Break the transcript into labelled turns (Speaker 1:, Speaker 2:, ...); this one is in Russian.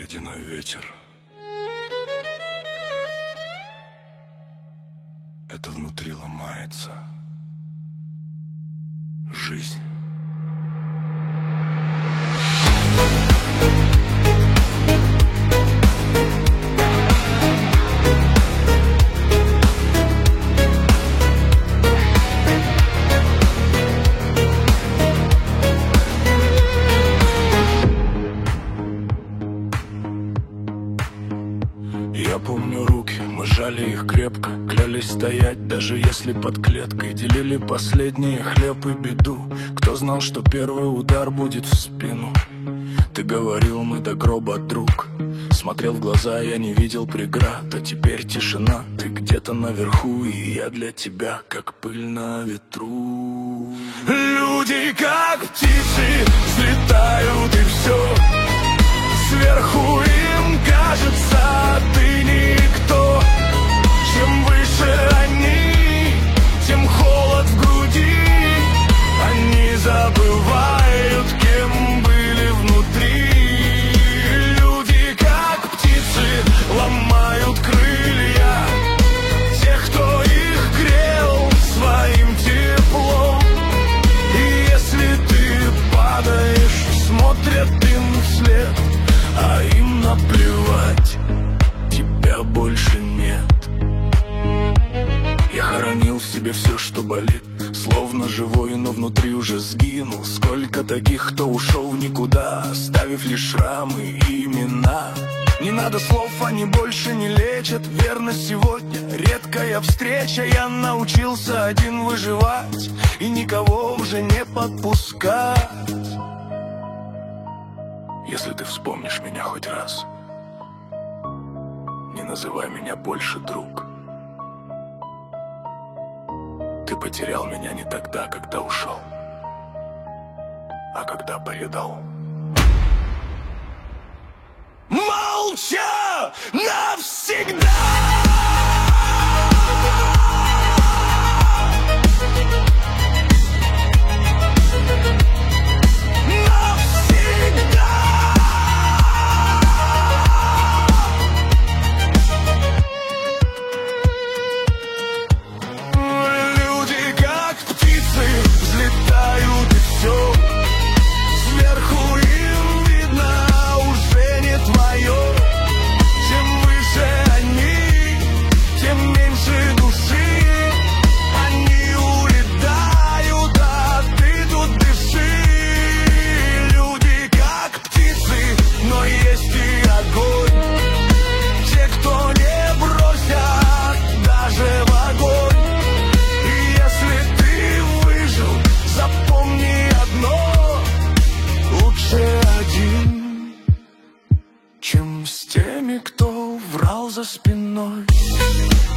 Speaker 1: Ледяной ветер. Это внутри ломается жизнь. Я помню руки, мы жали их крепко, клялись стоять, даже если под клеткой. Делили последний хлеб и беду. Кто знал, что первый удар будет в спину? Ты говорил, мы до гроба, друг. Смотрел в глаза, я не видел преград. А теперь тишина, ты где-то наверху, и я для тебя, как пыль на ветру. Люди, как птицы, взлетают, и все. Сверху им кажется, ты никто. Чем выше они, тем холод в груди. Они забывают, кем были внутри. Люди, как птицы, ломают крылья тех, кто их грел своим теплом. И если ты падаешь, смотрят им вслед, а им наплевать, тебя больше нет. Я хоронил в себе все, что болит, словно живой, но внутри уже сгинул. Сколько таких, кто ушел в никуда, оставив лишь шрамы и имена. Не надо слов, они больше не лечат. Верность сегодня редкая встреча. Я научился один выживать и никого уже не подпускать. Если ты вспомнишь меня хоть раз, не называй меня больше друг. Ты потерял меня не тогда, когда ушел, а когда предал. Молча навсегда! Взлетают, и все. Сверху им видно уже не твое. Чем выше они, тем меньше души. Они улетают, а ты тут дыши. Люди как птицы, но есть и огонь. Те, кто не бросят даже в огонь. И если ты выжил, запомни одно: лучше один, чем с теми, кто врал за спиной.